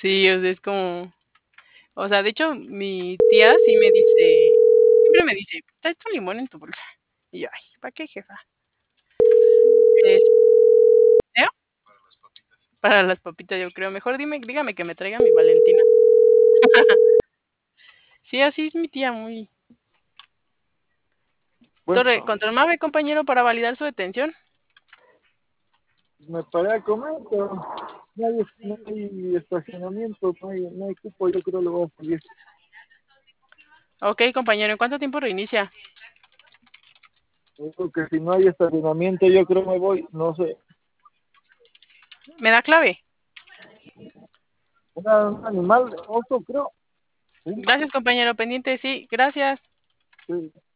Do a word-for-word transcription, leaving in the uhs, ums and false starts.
Sí, o sea, es como o sea, de hecho, mi tía sí me dice siempre me dice: "¿Traes tu limón en tu bolsa?". Y yo: "Ay, ¿para qué, jefa?". Es ¿Eh? Para las papitas, yo creo. Mejor dime dígame que me traiga mi Valentina. Sí, así es mi tía, muy Torre Bueno, control MAVE, compañero, para validar su detención. me paré a comer, pero no hay, no hay estacionamiento, no hay, no hay cupo, yo creo que lo voy a seguir. Okey, compañero, ¿en cuánto tiempo reinicia? Yo creo que si no hay estacionamiento, yo creo me voy, no sé. ¿Me da clave? Una, un animal, oso, creo. Sí, Gracias, compañero, pendiente, sí, gracias. sí.